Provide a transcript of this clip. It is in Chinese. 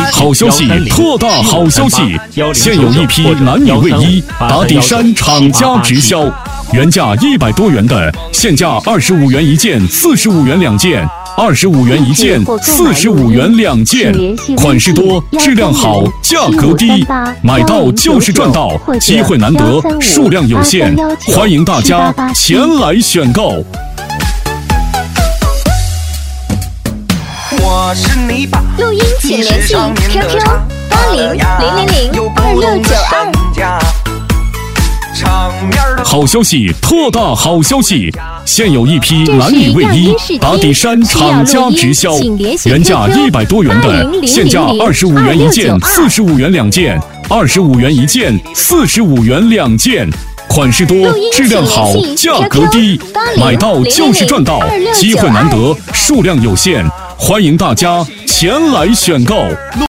好消息！特大好消息！现有一批男女卫衣打底衫厂家直销，原价100多元的，现价25元一件，45元2件，25元一件，45元2件，款式多，质量好，价格低，买到就是赚到，机会难得，数量有限，欢迎大家前来选购。 我是你爸， 录音请联系 QQ 8000002692。 好消息！特大好消息！现有一批男女卫衣打底衫厂家直销，原价100多元的，现价25元一件，45元2件，25元一件，45元2件。款式多，质量好，价格低，买到就是赚到，机会难得，数量有限，欢迎大家前来选购。